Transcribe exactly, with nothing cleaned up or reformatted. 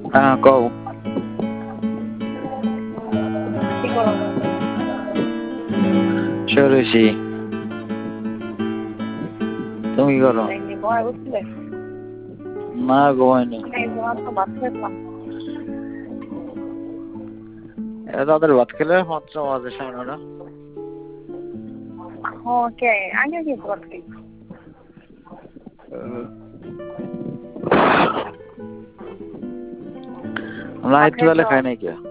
হ্যাঁ কও কি করো? সরেছি তুমি কি করো? এই ঘুমায় উঠছিলে? না ঘুমাইনি। এই ঘুমার তো ভাত খেলাম। এরা তাদের ভাত খেলে মাত্র বাজে সাড়ে নটা। ওকে আগে কি করতে? আমরা ভাত একটু তাহলে খাইছো? খাই নাই কে